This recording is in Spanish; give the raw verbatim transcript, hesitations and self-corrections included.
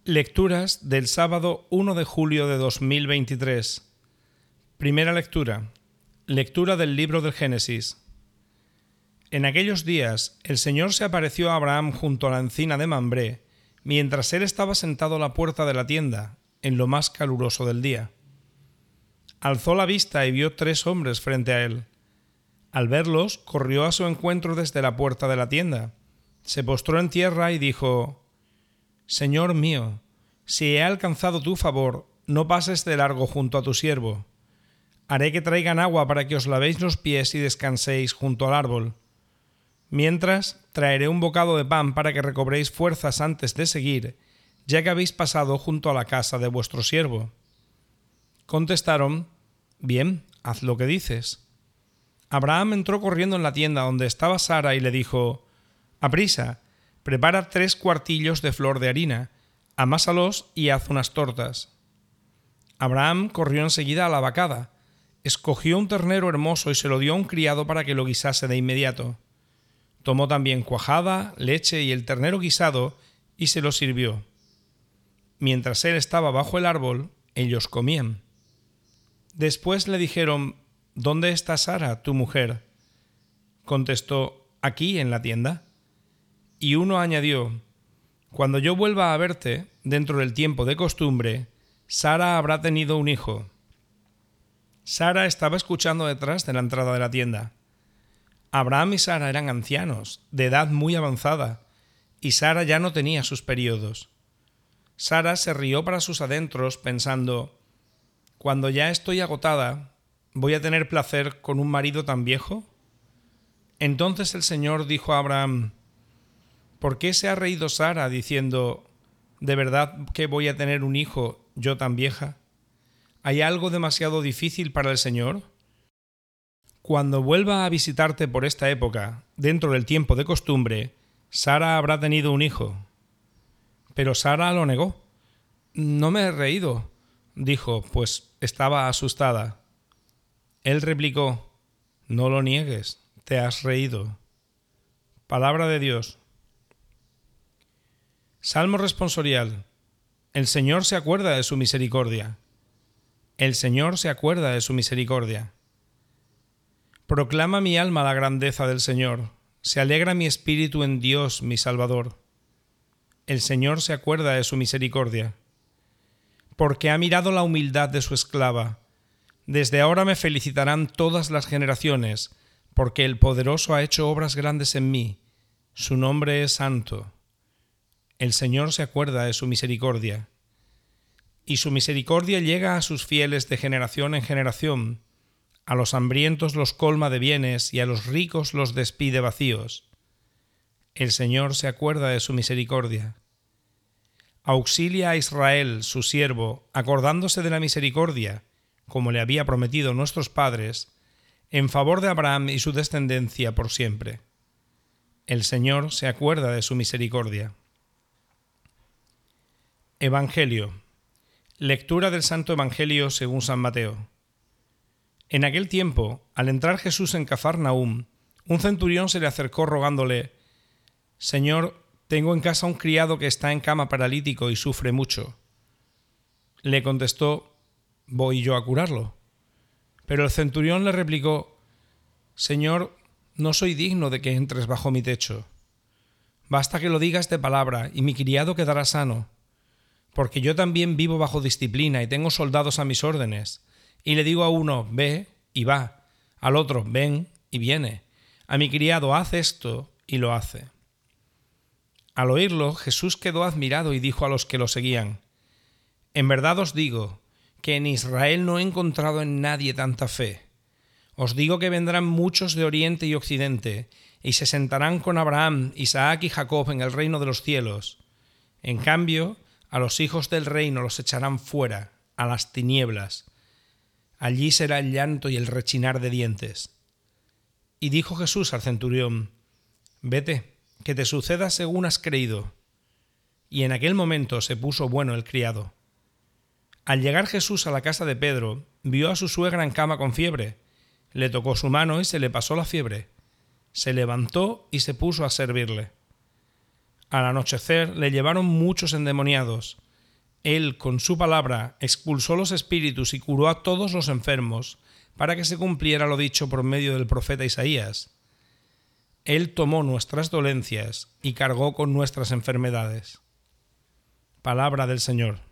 Lecturas del sábado uno de julio de dos mil veintitrés. Primera lectura. Lectura del libro del Génesis. En aquellos días el Señor se apareció a Abraham junto a la encina de Mambré, mientras él estaba sentado a la puerta de la tienda, en lo más caluroso del día. Alzó la vista y vio tres hombres frente a él. Al verlos, corrió a su encuentro desde la puerta de la tienda, se postró en tierra y dijo: Señor mío, si he alcanzado tu favor, no pases de largo junto a tu siervo. Haré que traigan agua para que os lavéis los pies y descanséis junto al árbol. Mientras, traeré un bocado de pan para que recobréis fuerzas antes de seguir, ya que habéis pasado junto a la casa de vuestro siervo. Contestaron: Bien, haz lo que dices. Abraham entró corriendo en la tienda donde estaba Sara y le dijo: Aprisa, prepara tres cuartillos de flor de harina, amásalos y haz unas tortas. Abraham corrió enseguida a la vacada, escogió un ternero hermoso y se lo dio a un criado para que lo guisase de inmediato. Tomó también cuajada, leche y el ternero guisado y se lo sirvió. Mientras él estaba bajo el árbol, ellos comían. Después le dijeron: ¿Dónde está Sara, tu mujer? Contestó: Aquí, en la tienda. Y uno añadió: Cuando yo vuelva a verte, dentro del tiempo de costumbre, Sara habrá tenido un hijo. Sara estaba escuchando detrás de la entrada de la tienda. Abraham y Sara eran ancianos, de edad muy avanzada, y Sara ya no tenía sus periodos. Sara se rió para sus adentros, pensando: Cuando ya estoy agotada, ¿voy a tener placer con un marido tan viejo? Entonces el Señor dijo a Abraham: ¿Por qué se ha reído Sara diciendo: ¿de verdad que voy a tener un hijo yo tan vieja? ¿Hay algo demasiado difícil para el Señor? Cuando vuelva a visitarte por esta época, dentro del tiempo de costumbre, Sara habrá tenido un hijo. Pero Sara lo negó. No me he reído, dijo, pues estaba asustada. Él replicó: No lo niegues, te has reído. Palabra de Dios. Salmo responsorial. El Señor se acuerda de su misericordia. El Señor se acuerda de su misericordia. Proclama mi alma la grandeza del Señor. Se alegra mi espíritu en Dios, mi Salvador. El Señor se acuerda de su misericordia. Porque ha mirado la humildad de su esclava. Desde ahora me felicitarán todas las generaciones, porque el Poderoso ha hecho obras grandes en mí. Su nombre es santo. El Señor se acuerda de su misericordia. Y su misericordia llega a sus fieles de generación en generación. A los hambrientos los colma de bienes y a los ricos los despide vacíos. El Señor se acuerda de su misericordia. Auxilia a Israel, su siervo, acordándose de la misericordia, como le había prometido nuestros padres, en favor de Abraham y su descendencia por siempre. El Señor se acuerda de su misericordia. Evangelio. Lectura del Santo Evangelio según San Mateo. En aquel tiempo, al entrar Jesús en Cafarnaúm, un centurión se le acercó rogándole: Señor, tengo en casa un criado que está en cama paralítico y sufre mucho. Le contestó: Voy yo a curarlo. Pero el centurión le replicó: Señor, no soy digno de que entres bajo mi techo. Basta que lo digas de palabra y mi criado quedará sano. Porque yo también vivo bajo disciplina y tengo soldados a mis órdenes, y le digo a uno: ve, y va, al otro: ven, y viene, a mi criado: haz esto, y lo hace. Al oírlo, Jesús quedó admirado y dijo a los que lo seguían: En verdad os digo que en Israel no he encontrado en nadie tanta fe. Os digo que vendrán muchos de oriente y occidente, y se sentarán con Abraham, Isaac y Jacob en el reino de los cielos. En cambio, a los hijos del reino los echarán fuera, a las tinieblas. Allí será el llanto y el rechinar de dientes. Y dijo Jesús al centurión: Vete, que te suceda según has creído. Y en aquel momento se puso bueno el criado. Al llegar Jesús a la casa de Pedro, vio a su suegra en cama con fiebre. Le tocó su mano y se le pasó la fiebre. Se levantó y se puso a servirle. Al anochecer le llevaron muchos endemoniados, Él, con su palabra, expulsó los espíritus y curó a todos los enfermos, para que se cumpliera lo dicho por medio del profeta Isaías. Él tomó nuestras dolencias y cargó con nuestras enfermedades. Palabra del Señor.